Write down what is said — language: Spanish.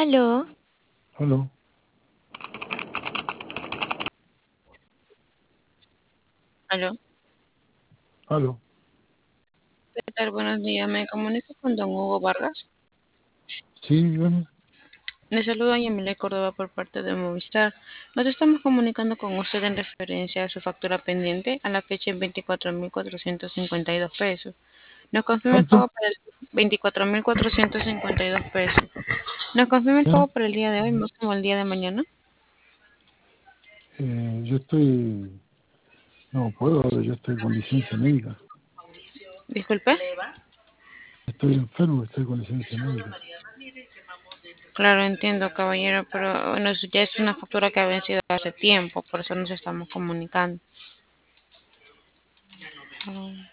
Aló, Aló, aló. aló. ¿Qué tal? Buenos días. Me comunico con don Hugo Vargas. Sí, dígame. Le saluda Yamile Córdoba por parte de Movistar. Nos estamos comunicando con usted en referencia a su factura pendiente a la fecha en 24.452 pesos. Nos confirma el ¿Cuánto? pago para el 24.452 pesos. Nos confirma el ¿Ya? pago para el día de hoy, máximo el día de mañana. Yo estoy, no puedo ahora, yo estoy con licencia médica. Disculpe. Estoy enfermo, estoy con licencia médica. Claro, entiendo, caballero, pero bueno, eso ya es una factura que ha vencido hace tiempo, por eso nos estamos comunicando.